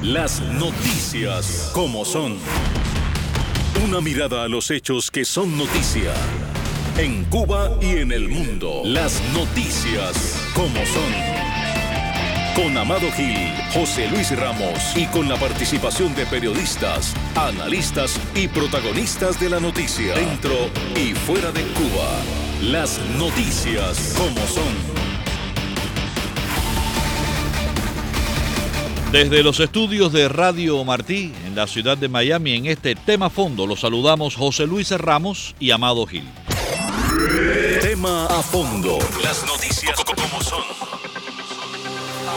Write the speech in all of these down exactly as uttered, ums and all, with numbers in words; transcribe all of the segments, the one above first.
Las noticias como son. Una mirada a los hechos que son noticia. En Cuba y en el mundo. Las noticias como son. Con Amado Gil, José Luis Ramos y con la participación de periodistas, analistas y protagonistas de la noticia. Dentro y fuera de Cuba. Las noticias como son. Desde los estudios de Radio Martí, en la ciudad de Miami, en este Tema Fondo, los saludamos José Luis Ramos y Amado Gil. Tema a fondo. Las noticias como son. A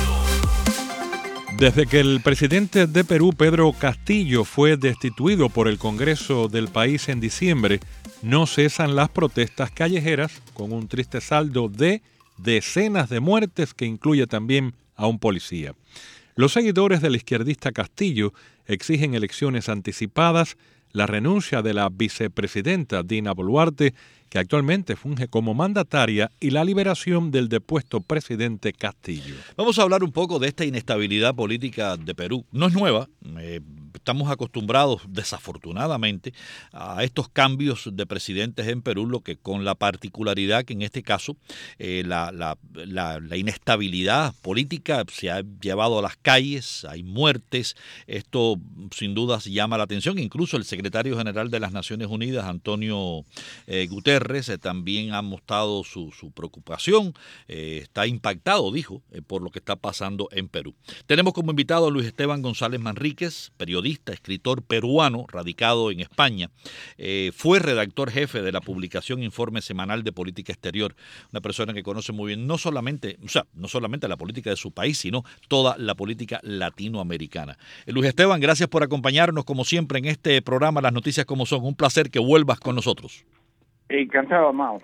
fondo. Desde que el presidente de Perú, Pedro Castillo, fue destituido por el Congreso del país en diciembre, no cesan las protestas callejeras, con un triste saldo de decenas de muertes que incluye también a un policía. Los seguidores del izquierdista Castillo exigen elecciones anticipadas, la renuncia de la vicepresidenta Dina Boluarte, que actualmente funge como mandataria, y la liberación del depuesto presidente Castillo. Vamos a hablar un poco de esta inestabilidad política de Perú. No es nueva, eh, estamos acostumbrados desafortunadamente a estos cambios de presidentes en Perú, lo que con la particularidad que en este caso eh, la, la, la, la inestabilidad política se ha llevado a las calles, hay muertes, esto sin dudas llama la atención. Incluso el secretario general de las Naciones Unidas, Antonio eh, Guterres, eh, también ha mostrado su, su preocupación, eh, está impactado, dijo, eh, por lo que está pasando en Perú. Tenemos como invitado a Luis Esteban González Manríquez, periodista, escritor peruano, radicado en España. Eh, fue redactor jefe de la publicación Informe Semanal de Política Exterior, una persona que conoce muy bien no solamente, o sea, no solamente la política de su país, sino toda la política latinoamericana. Eh, Luis Esteban, gracias por acompañarnos como siempre en este programa Las Noticias como Son. Un placer que vuelvas con nosotros. Encantado, Amado.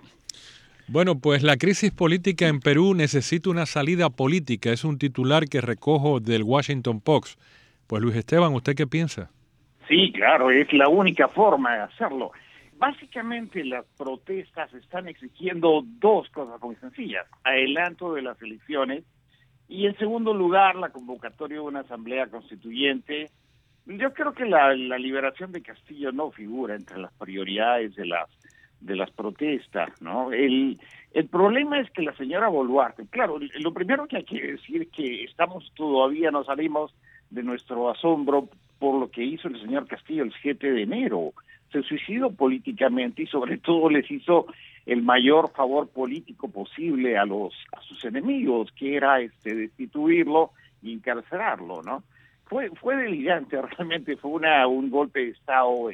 Bueno, pues la crisis política en Perú necesita una salida política. Es un titular que recojo del Washington Post. Pues Luis Esteban, ¿usted qué piensa? Sí, claro, es la única forma de hacerlo. Básicamente las protestas están exigiendo dos cosas muy sencillas. Adelanto de las elecciones y, en segundo lugar, la convocatoria de una asamblea constituyente. Yo creo que la, la liberación de Castillo no figura entre las prioridades de las de las protestas, ¿no? El, el problema es que la señora Boluarte, claro, lo primero que hay que decir es que estamos todavía no salimos de nuestro asombro por lo que hizo el señor Castillo el siete de enero. Se suicidó políticamente y sobre todo les hizo el mayor favor político posible a los a sus enemigos, que era este destituirlo y encarcelarlo, ¿no? Fue fue delirante, realmente fue una un golpe de estado de,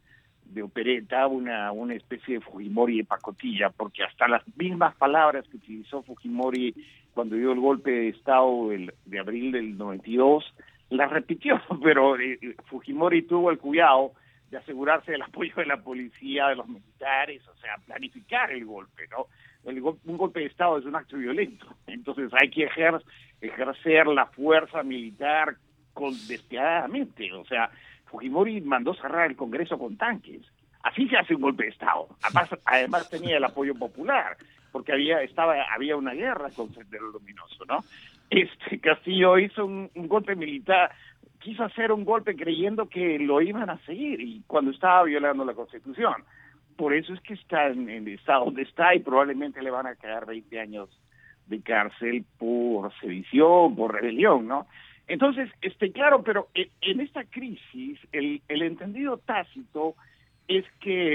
de opereta, una una especie de Fujimori de pacotilla, porque hasta las mismas palabras que utilizó Fujimori cuando dio el golpe de estado del, de abril del noventa y dos, las repitió, pero eh, Fujimori tuvo el cuidado de asegurarse del apoyo de la policía, de los militares, o sea, planificar el golpe, ¿no? El go- un golpe de estado es un acto violento, entonces hay que ejer- ejercer la fuerza militar con despiadadamente, o sea, Fujimori mandó cerrar el Congreso con tanques. Así se hace un golpe de estado. Además, además tenía el apoyo popular, porque había estaba había una guerra con Sendero Luminoso, ¿no? Este Castillo hizo un, un golpe militar, quiso hacer un golpe creyendo que lo iban a seguir y cuando estaba violando la Constitución. Por eso es que está en el estado donde está y probablemente le van a quedar veinte años de cárcel por sedición, por rebelión, ¿no? Entonces, este, claro, pero en esta crisis el, el entendido tácito es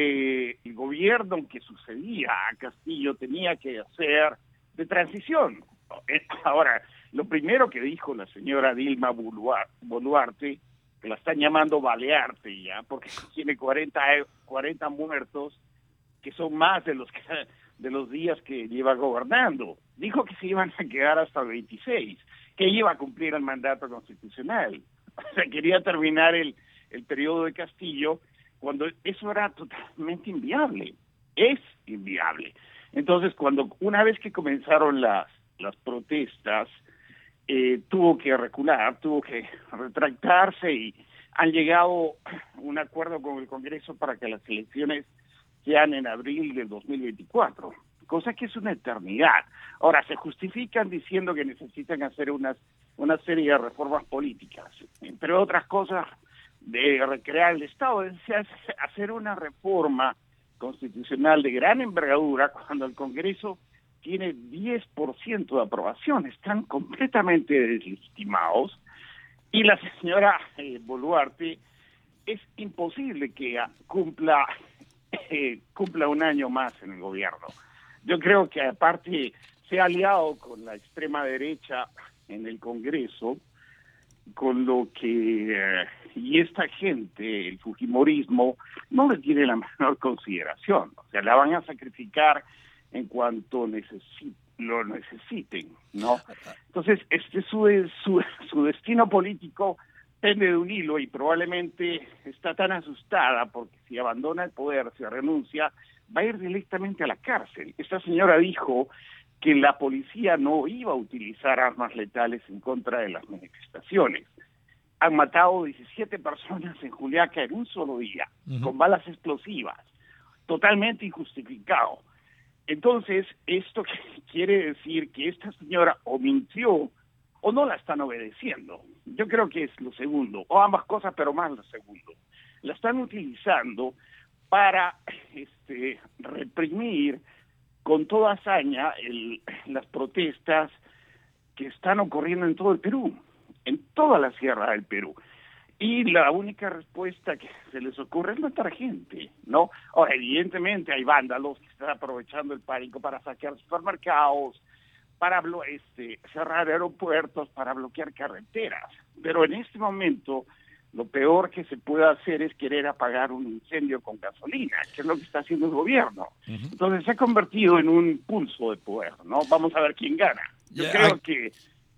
que el gobierno que sucedía a Castillo tenía que hacer de transición. Ahora, lo primero que dijo la señora Dilma Boluarte, que la están llamando Balearte ya, porque tiene cuarenta, cuarenta muertos, que son más de los que, de los días que lleva gobernando. Dijo que se iban a quedar hasta el veintiséis, que iba a cumplir el mandato constitucional. O sea, quería terminar el, el periodo de Castillo cuando eso era totalmente inviable. Es inviable. Entonces, cuando una vez que comenzaron las, las protestas, eh, tuvo que recular, tuvo que retractarse y han llegado a un acuerdo con el Congreso para que las elecciones sean en abril del dos mil veinticuatro, cosa que es una eternidad. Ahora, se justifican diciendo que necesitan hacer unas una serie de reformas políticas, entre otras cosas, de recrear el Estado, es hacer una reforma constitucional de gran envergadura cuando el Congreso tiene diez por ciento de aprobación, están completamente deslegitimados, y la señora eh, Boluarte es imposible que cumpla eh, cumpla un año más en el gobierno. Yo creo que aparte se ha aliado con la extrema derecha en el Congreso, con lo que eh, y esta gente, el fujimorismo, no le tiene la menor consideración, o sea, la van a sacrificar en cuanto necesi- lo necesiten, ¿no? Entonces, este su, su su destino político pende de un hilo y probablemente está tan asustada porque si abandona el poder, si renuncia, va a ir directamente a la cárcel. Esta señora dijo que la policía no iba a utilizar armas letales en contra de las manifestaciones. Han matado diecisiete personas en Juliaca en un solo día, uh-huh. con balas explosivas, totalmente injustificado. Entonces, esto quiere decir que esta señora o mintió o no la están obedeciendo. Yo creo que es lo segundo, o ambas cosas, pero más lo segundo. La están utilizando para este, reprimir con toda hazaña el, las protestas que están ocurriendo en todo el Perú, en toda la sierra del Perú. Y la única respuesta que se les ocurre es matar gente, ¿no? Ahora, evidentemente hay vándalos que están aprovechando el pánico para saquear supermercados, para este, cerrar aeropuertos, para bloquear carreteras. Pero en este momento, lo peor que se puede hacer es querer apagar un incendio con gasolina, que es lo que está haciendo el gobierno. Uh-huh. Entonces se ha convertido en un pulso de poder, ¿no? Vamos a ver quién gana. Yo yeah, creo I... que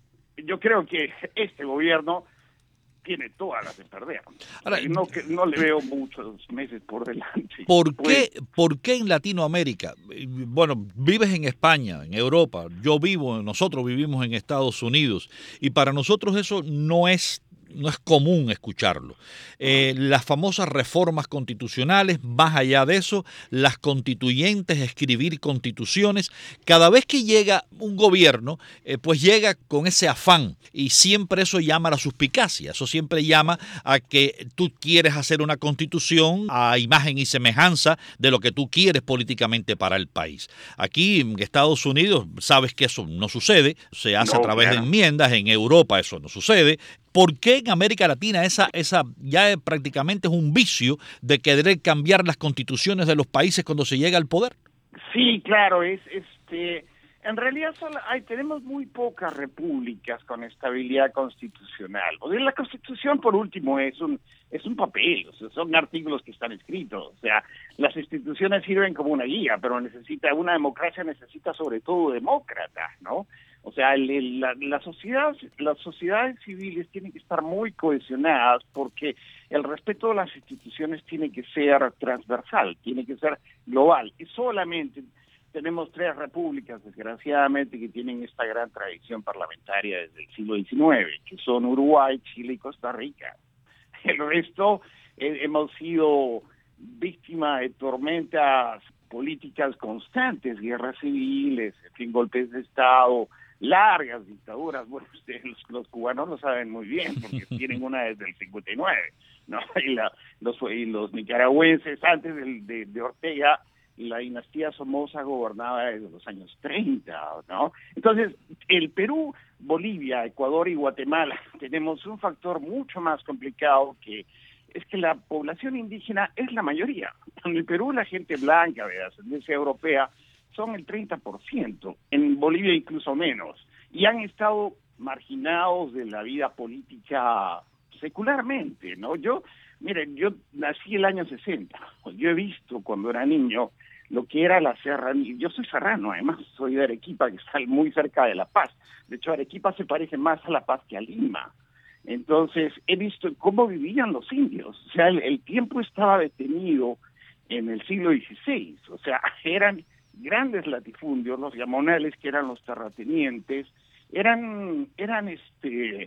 yo creo que este gobierno tiene todas las de perder. Ahora, no, que, no le veo muchos meses por delante. ¿Por qué, ¿Por qué en Latinoamérica? Bueno, vives en España, en Europa, yo vivo, nosotros vivimos en Estados Unidos, y para nosotros eso no es no es común escucharlo. Eh, las famosas reformas constitucionales, más allá de eso, las constituyentes, escribir constituciones, cada vez que llega un gobierno, eh, pues llega con ese afán y siempre eso llama a la suspicacia, eso siempre llama a que tú quieres hacer una constitución a imagen y semejanza de lo que tú quieres políticamente para el país. Aquí en Estados Unidos sabes que eso no sucede, se hace no, a través claro. de enmiendas, en Europa eso no sucede. ¿Por qué en América Latina esa, esa ya prácticamente es un vicio de querer cambiar las constituciones de los países cuando se llega al poder? Sí, claro, es este en realidad solo hay, tenemos muy pocas repúblicas con estabilidad constitucional. O sea, la Constitución, por último, es un es un papel, o sea, son artículos que están escritos. O sea, las instituciones sirven como una guía, pero necesita una democracia necesita sobre todo demócratas, ¿no? O sea, el, el, la, la sociedad, las sociedades civiles tienen que estar muy cohesionadas porque el respeto de las instituciones tiene que ser transversal, tiene que ser global. Y solamente tenemos tres repúblicas, desgraciadamente, que tienen esta gran tradición parlamentaria desde el siglo diecinueve, que son Uruguay, Chile y Costa Rica. El resto eh, hemos sido víctimas de tormentas políticas constantes, guerras civiles, en fin, golpes de Estado, largas dictaduras. Bueno, ustedes los, los cubanos lo saben muy bien, porque tienen una desde el cincuenta y nueve, ¿no? Y, la, los, y los nicaragüenses antes del, de, de Ortega, la dinastía Somoza gobernaba desde los años treinta, ¿no? Entonces, el Perú, Bolivia, Ecuador y Guatemala tenemos un factor mucho más complicado, que es que la población indígena es la mayoría. En el Perú la gente blanca de ascendencia europea son el treinta por ciento, en Bolivia incluso menos, y han estado marginados de la vida política secularmente, ¿no? Yo, miren, yo nací el año sesenta, yo he visto cuando era niño lo que era la serranía. Yo soy serrano, además soy de Arequipa, que está muy cerca de La Paz. De hecho, Arequipa se parece más a La Paz que a Lima. Entonces, he visto cómo vivían los indios. O sea, el, el tiempo estaba detenido en el siglo dieciséis. O sea, eran grandes latifundios, los yamonales, que eran los terratenientes, eran, eran este...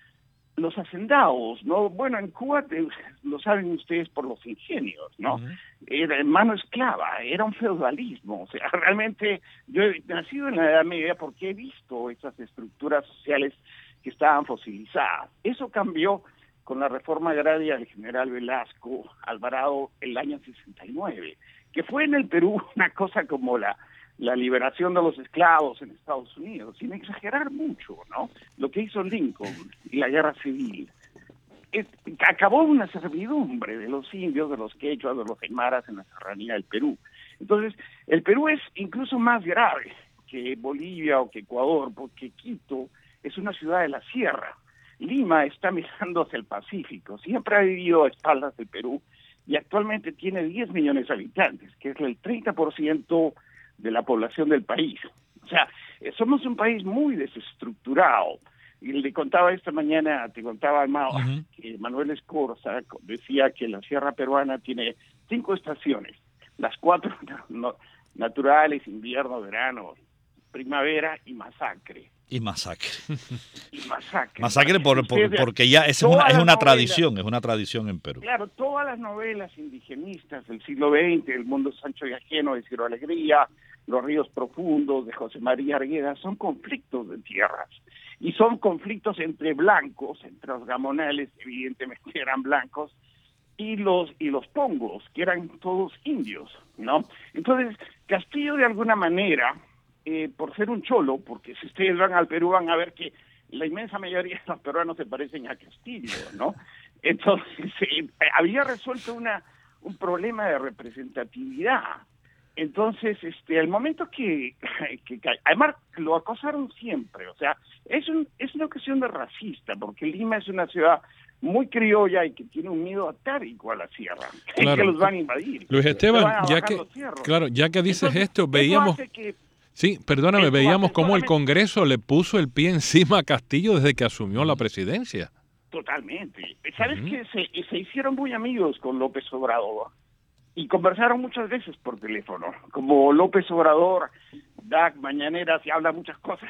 los hacendados, ¿no? Bueno, en Cuba te, lo saben ustedes por los ingenios, ¿no? Uh-huh. Era mano esclava, era un feudalismo. O sea, realmente yo he nacido en la Edad Media porque he visto esas estructuras sociales que estaban fosilizadas. Eso cambió con la reforma agraria del general Velasco Alvarado el año sesenta y nueve, que fue en el Perú una cosa como la, la liberación de los esclavos en Estados Unidos, sin exagerar mucho, ¿no? Lo que hizo Lincoln y la guerra civil. Es, acabó una servidumbre de los indios, de los quechuas, de los aymaras en la serranía del Perú. Entonces, el Perú es incluso más grave que Bolivia o que Ecuador, porque Quito es una ciudad de la sierra. Lima está mirando hacia el Pacífico, siempre ha vivido a espaldas del Perú y actualmente tiene diez millones de habitantes, que es el treinta por ciento de la población del país. O sea, somos un país muy desestructurado. Y le contaba esta mañana, te contaba Mao, uh-huh. que Manuel Escorza decía que la sierra peruana tiene cinco estaciones, las cuatro no, naturales, invierno, verano, primavera y masacre. Y masacre. Y masacre. Masacre por, por, porque ya es una, es una novelas, tradición, es una tradición en Perú. Claro, todas las novelas indigenistas del siglo veinte, El mundo Sancho y ajeno de Ciro Alegría, Los ríos profundos de José María Argueda, son conflictos de tierras. Y son conflictos entre blancos, entre los gamonales, evidentemente eran blancos, y los y los pongos, que eran todos indios, ¿no? Entonces, Castillo de alguna manera, eh, por ser un cholo, porque si ustedes van al Perú van a ver que la inmensa mayoría de los peruanos se parecen a Castillo, ¿no? Entonces, eh, había resuelto una un problema de representatividad. Entonces, este, al momento que, que, que además lo acosaron siempre, o sea, es un, es una cuestión de racista, porque Lima es una ciudad muy criolla y que tiene un miedo atávico a la sierra, claro. que los van a invadir. Luis Esteban, ya que, claro, ya que dices Entonces, esto, veíamos... Que, sí, perdóname, veíamos cómo el Congreso le puso el pie encima a Castillo desde que asumió la presidencia. Totalmente. ¿Sabes uh-huh. que se, se hicieron muy amigos con López Obrador? Y conversaron muchas veces por teléfono. Como López Obrador da mañaneras y habla muchas cosas,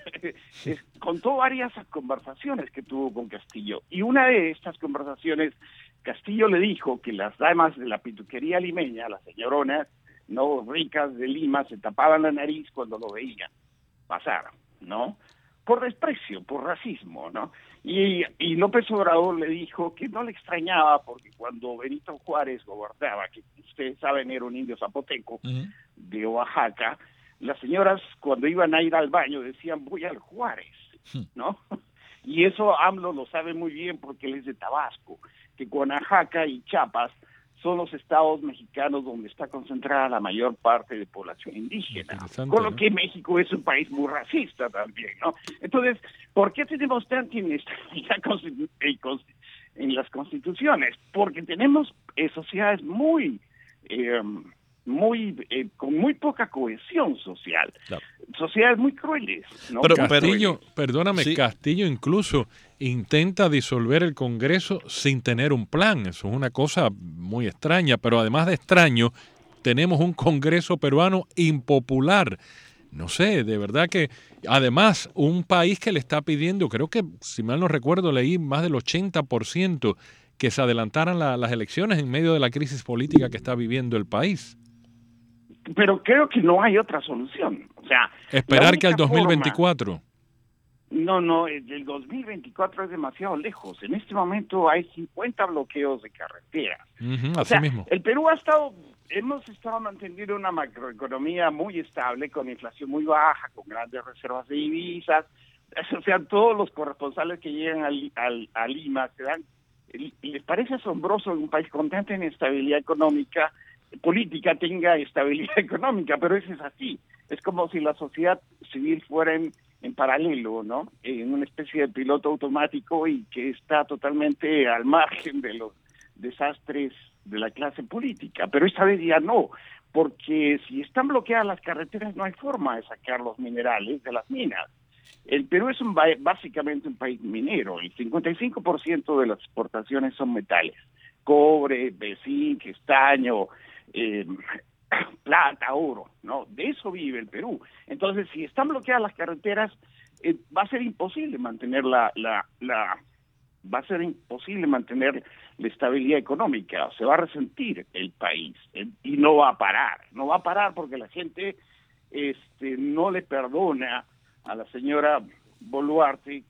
contó varias conversaciones que tuvo con Castillo. Y una de estas conversaciones, Castillo le dijo que las damas de la pituquería limeña, las señoronas, no ricas de Lima, se tapaban la nariz cuando lo veían pasar, ¿no? Por desprecio, por racismo, ¿no? Y, y López Obrador le dijo que no le extrañaba porque cuando Benito Juárez gobernaba, que ustedes saben era un indio zapoteco uh-huh. de Oaxaca, las señoras cuando iban a ir al baño decían voy al Juárez, ¿no? Y eso AMLO lo sabe muy bien porque él es de Tabasco, que Oaxaca y Chiapas son los estados mexicanos donde está concentrada la mayor parte de población indígena, con lo ¿no? que México es un país muy racista también, ¿no? Entonces, ¿por qué tenemos tanta inestabilidad en las constituciones? Porque tenemos eh, sociedades muy, eh, muy eh, con muy poca cohesión social, claro. sociedades muy crueles, ¿no? Pero Castillo, perdóname, sí. Castillo incluso intenta disolver el Congreso sin tener un plan. Eso es una cosa muy extraña, pero además de extraño, tenemos un Congreso peruano impopular. No sé, de verdad que, además, un país que le está pidiendo, creo que, si mal no recuerdo, leí más del ochenta por ciento que se adelantaran la, las elecciones en medio de la crisis política que está viviendo el país. Pero creo que no hay otra solución. O sea, esperar que al dos mil veinticuatro... Forma, No, no, el dos mil veinticuatro es demasiado lejos. En este momento hay cincuenta bloqueos de carreteras. Uh-huh, así o sea, mismo. El Perú ha estado, hemos estado manteniendo una macroeconomía muy estable, con inflación muy baja, con grandes reservas de divisas. O sea, todos los corresponsales que llegan al, al, a Lima se dan, les parece asombroso que un país con tanta inestabilidad económica, política, tenga estabilidad económica, pero eso es así. Es como si la sociedad civil fuera en en paralelo, ¿no? En una especie de piloto automático y que está totalmente al margen de los desastres de la clase política. Pero esta vez ya no, porque si están bloqueadas las carreteras no hay forma de sacar los minerales de las minas. El Perú es un, básicamente un país minero. El cincuenta y cinco por ciento de las exportaciones son metales. Cobre, zinc, estaño, eh, plata, oro, ¿no? De eso vive el Perú. Entonces, si están bloqueadas las carreteras, eh, va a ser imposible mantener la, la, la, va a ser imposible mantener la estabilidad económica. Se va a resentir el país eh, y no va a parar. No va a parar porque la gente, este, no le perdona a la señora Boluarte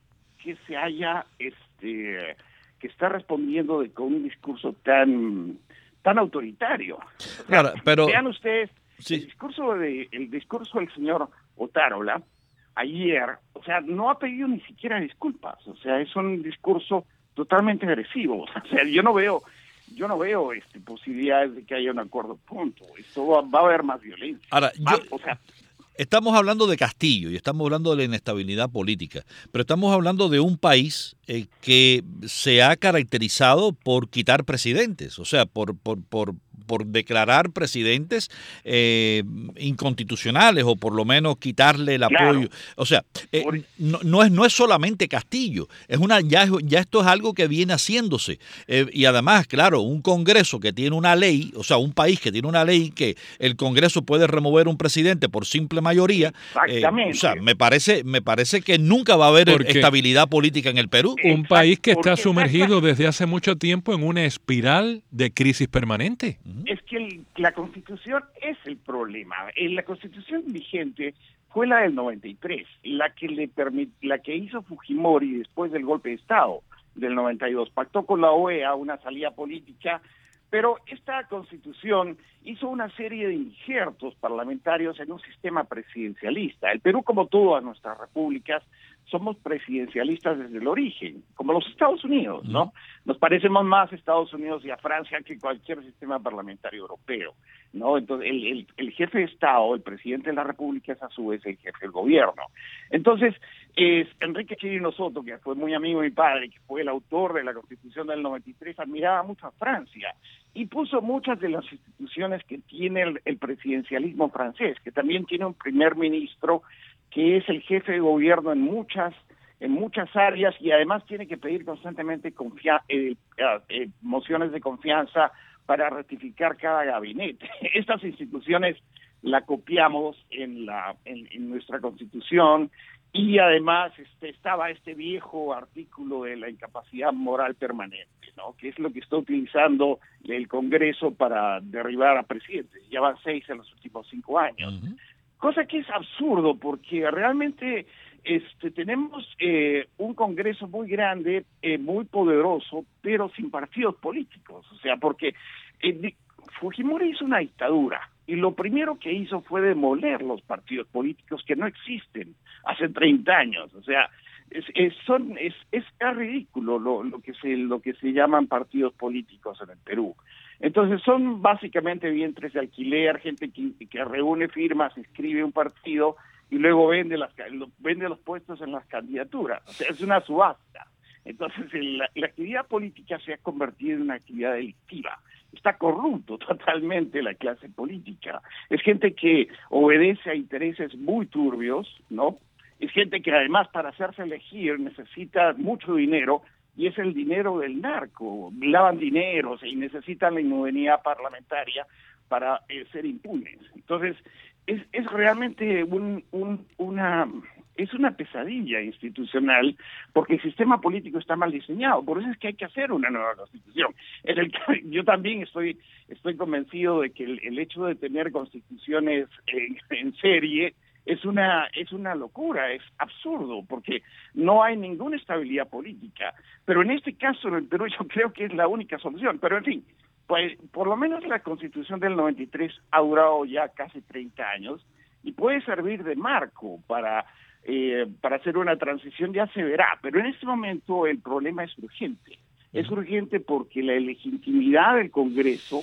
que se haya, este, que está respondiendo de, con un discurso tan, tan autoritario. O sea, claro, pero vean ustedes, sí. el discurso de, el discurso del señor Otárola ayer, o sea, no ha pedido ni siquiera disculpas, o sea, es un discurso totalmente agresivo, o sea, yo no veo, yo no veo este, posibilidades de que haya un acuerdo pronto, esto va, va a haber más violencia. Ahora, va, yo, o sea, estamos hablando de Castillo y estamos hablando de la inestabilidad política, pero estamos hablando de un país eh, que se ha caracterizado por quitar presidentes, o sea, por, por, por, por declarar presidentes eh, inconstitucionales o por lo menos quitarle el apoyo. Claro. O sea, eh, por... no, no, es, no es solamente Castillo, es una ya, ya esto es algo que viene haciéndose. Eh, y además, claro, un Congreso que tiene una ley, o sea, un país que tiene una ley que el Congreso puede remover un presidente por simple mayoría. Exactamente. Eh, o sea, me parece, me parece que nunca va a haber Porque estabilidad política en el Perú. Un Exacto. país que está sumergido desde hace mucho tiempo en una espiral de crisis permanente. Es que el, la Constitución es el problema. La Constitución vigente fue la del noventa y tres, la que le permit, la que hizo Fujimori después del golpe de Estado del noventa y dos. Pactó con la O E A una salida política, pero esta Constitución hizo una serie de injertos parlamentarios en un sistema presidencialista. El Perú, como todas nuestras repúblicas, somos presidencialistas desde el origen, como los Estados Unidos, ¿no? Nos parecemos más a Estados Unidos y a Francia que cualquier sistema parlamentario europeo, ¿no? Entonces, el, el, el jefe de Estado, el presidente de la República, es a su vez el jefe del gobierno. Entonces, es Enrique Chirino Soto, que fue muy amigo de mi padre, que fue el autor de la Constitución del noventa y tres, admiraba mucho a Francia y puso muchas de las instituciones que tiene el, el presidencialismo francés, que también tiene un primer ministro que es el jefe de gobierno en muchas en muchas áreas y además tiene que pedir constantemente confia eh, eh, mociones de confianza para ratificar cada gabinete. Estas instituciones la copiamos en la en, en nuestra Constitución y además este, estaba este viejo artículo de la incapacidad moral permanente, ¿no? Que es lo que está utilizando el Congreso para derribar a presidentes. Ya van seis en los últimos cinco años. Uh-huh. Cosa que es absurdo porque realmente este, tenemos eh, un Congreso muy grande, eh, muy poderoso, pero sin partidos políticos. O sea, porque eh, Fujimori hizo una dictadura y lo primero que hizo fue demoler los partidos políticos que no existen hace treinta años. O sea, es, es, son, es, es ridículo lo, lo, que se, lo que se llaman partidos políticos en el Perú. Entonces son básicamente vientres de alquiler, gente que, que reúne firmas, escribe un partido y luego vende, las, vende los puestos en las candidaturas. O sea, es una subasta. Entonces la, la actividad política se ha convertido en una actividad delictiva. Está corrupto totalmente la clase política. Es gente que obedece a intereses muy turbios, ¿no? Es gente que además para hacerse elegir necesita mucho dinero y es el dinero del narco. Lavan dineros y necesitan la inmunidad parlamentaria para eh, ser impunes. Entonces, es, es realmente un, un, una... es una pesadilla institucional porque el sistema político está mal diseñado. Por eso es que hay que hacer una nueva constitución. En el, yo también estoy estoy convencido de que el, el hecho de tener constituciones en, en serie es una es una locura, es absurdo, porque no hay ninguna estabilidad política. Pero en este caso, en el Perú, yo creo que es la única solución. Pero en fin, pues por lo menos la Constitución del noventa y tres ha durado ya casi treinta años y puede servir de marco para... Eh, para hacer una transición, ya se verá, pero en este momento el problema es urgente. Es urgente porque la legitimidad del Congreso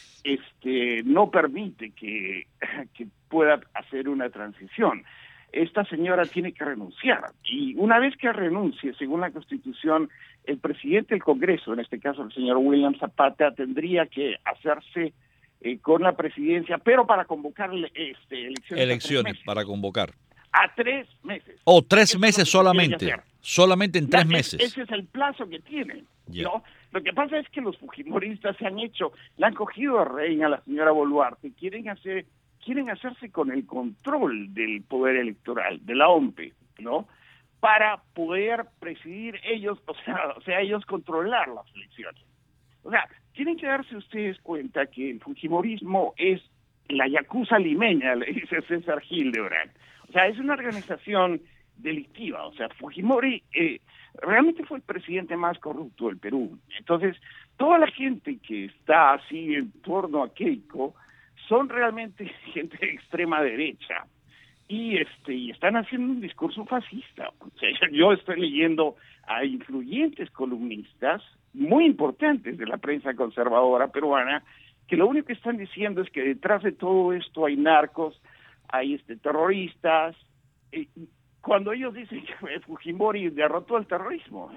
este, no permite que, que pueda hacer una transición. Esta señora tiene que renunciar y una vez que renuncie, según la Constitución, el presidente del Congreso, en este caso el señor William Zapata, tendría que hacerse eh, con la presidencia, pero para convocar este, elecciones. Elecciones, para convocar. A tres meses. O oh, tres meses solamente. Solamente en tres ya, meses. Ese es el plazo que tienen. Yeah. ¿no? Lo que pasa es que los fujimoristas se han hecho, la han cogido a reina a la señora Boluarte, quieren hacer, quieren hacerse con el control del poder electoral, de la O M P, ¿no? Para poder presidir ellos, o sea, o sea, ellos controlar las elecciones. O sea, tienen que darse ustedes cuenta que el fujimorismo es la yakuza limeña, le dice César Hildebrand. O sea, es una organización delictiva. O sea, Fujimori eh, realmente fue el presidente más corrupto del Perú. Entonces, toda la gente que está así en torno a Keiko son realmente gente de extrema derecha. Y este y están haciendo un discurso fascista. O sea, yo estoy leyendo a influyentes columnistas muy importantes de la prensa conservadora peruana que lo único que están diciendo es que detrás de todo esto hay narcos, hay este terroristas. Eh, cuando ellos dicen que Fujimori derrotó el terrorismo,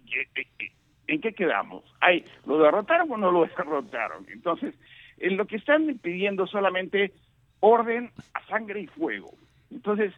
¿en qué quedamos? ¿Hay, ¿Lo derrotaron o no lo derrotaron? Entonces, en lo que están pidiendo solamente orden a sangre y fuego. Entonces,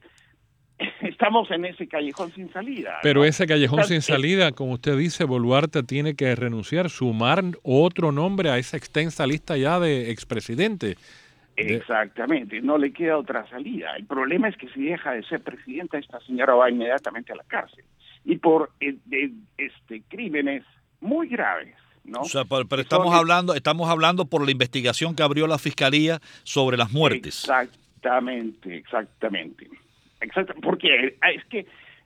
estamos en ese callejón sin salida. Pero ¿no? ese callejón Entonces, sin salida, como usted dice, Boluarte tiene que renunciar, sumar otro nombre a esa extensa lista ya de expresidentes. Exactamente, no le queda otra salida. El problema es que si deja de ser presidenta, esta señora va inmediatamente a la cárcel. Y por eh, de, este crímenes muy graves, ¿no? O sea, pero, pero estamos Son, hablando, estamos hablando por la investigación que abrió la Fiscalía sobre las muertes. Exactamente, exactamente. Exacto, porque es que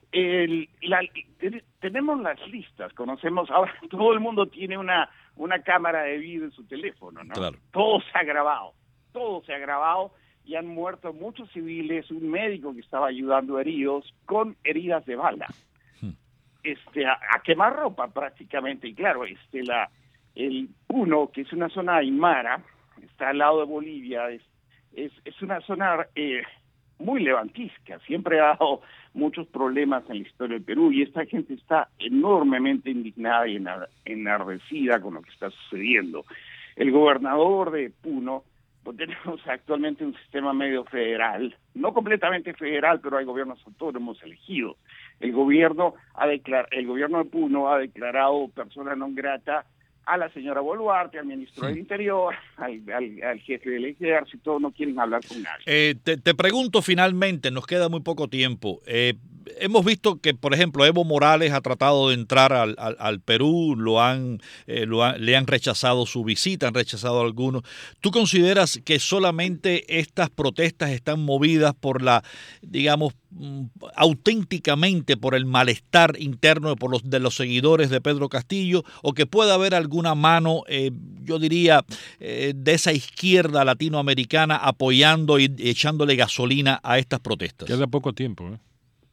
el, la, tenemos las listas, conocemos, ahora todo el mundo tiene una, una cámara de video en su teléfono, ¿no? Claro. Todo se ha grabado, todo se ha grabado y han muerto muchos civiles, un médico que estaba ayudando a heridos con heridas de bala. Hmm. Este, a, a quemar ropa prácticamente, y claro, este, la, el Puno, que es una zona aymara, está al lado de Bolivia, es, es, es una zona eh, muy levantisca, siempre ha dado muchos problemas en la historia del Perú y esta gente está enormemente indignada y enardecida con lo que está sucediendo. El gobernador de Puno, pues tenemos actualmente un sistema medio federal, no completamente federal, pero hay gobiernos autónomos elegidos. El gobierno ha declar, el gobierno de Puno ha declarado persona non grata a la señora Boluarte, al ministro sí. del Interior, al, al, al jefe del ejército, no quieren hablar con nadie. Eh, te, te pregunto finalmente, nos queda muy poco tiempo. Eh, hemos visto que, por ejemplo, Evo Morales ha tratado de entrar al, al, al Perú, lo han, eh, lo han, le han rechazado su visita, han rechazado algunos. ¿Tú consideras que solamente estas protestas están movidas por la, digamos, auténticamente por el malestar interno de, por los, de los seguidores de Pedro Castillo, o que pueda haber alguna mano, eh, yo diría, eh, de esa izquierda latinoamericana apoyando y echándole gasolina a estas protestas? Queda poco tiempo, ¿eh?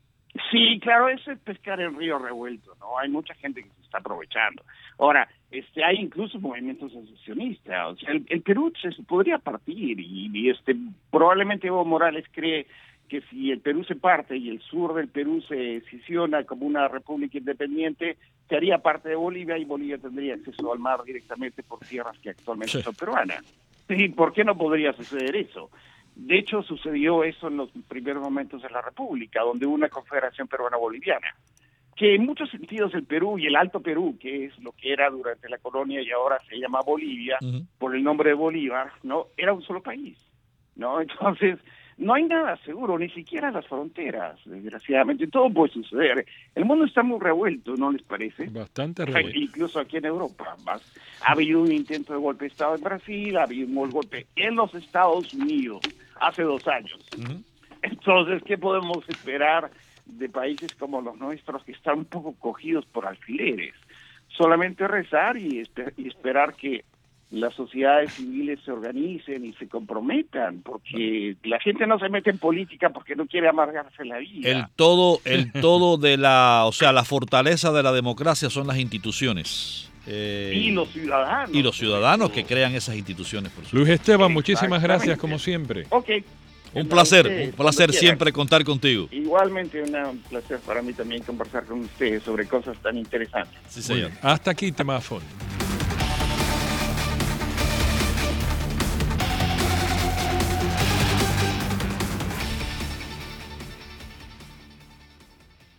Sí, claro, eso es pescar el río revuelto, ¿no? Hay mucha gente que se está aprovechando. Ahora, este, hay incluso movimientos asociacionistas, o sea, el, el Perú se podría partir y, y este, probablemente Evo Morales cree que si el Perú se parte y el sur del Perú se escisiona como una república independiente, se haría parte de Bolivia y Bolivia tendría acceso al mar directamente por tierras que actualmente sí. son peruanas. ¿Y por qué no podría suceder eso? De hecho, sucedió eso en los primeros momentos de la República, donde hubo una confederación peruana-boliviana, que en muchos sentidos el Perú y el Alto Perú, que es lo que era durante la colonia y ahora se llama Bolivia, uh-huh. por el nombre de Bolívar, ¿no? Era un solo país, ¿no? Entonces, no hay nada seguro, ni siquiera las fronteras, desgraciadamente. Todo puede suceder. El mundo está muy revuelto, ¿no les parece? Bastante revuelto. Incluso aquí en Europa. Más. Ha habido un intento de golpe de Estado en Brasil, ha habido un golpe en los Estados Unidos hace dos años. Uh-huh. Entonces, ¿qué podemos esperar de países como los nuestros que están un poco cogidos por alfileres? Solamente rezar y, esper- y esperar que las sociedades civiles se organicen y se comprometan, porque la gente no se mete en política porque no quiere amargarse la vida. El todo, el todo de la, o sea, la fortaleza de la democracia son las instituciones. Eh, y los ciudadanos. Y los ciudadanos que crean esas instituciones. Por supuesto. Luis Esteban, muchísimas gracias como siempre. Ok. Un placer, usted, un placer siempre contar contigo. Igualmente, una, un placer para mí también conversar con ustedes sobre cosas tan interesantes. Sí, señor. Bueno, hasta aquí, tema a fondo.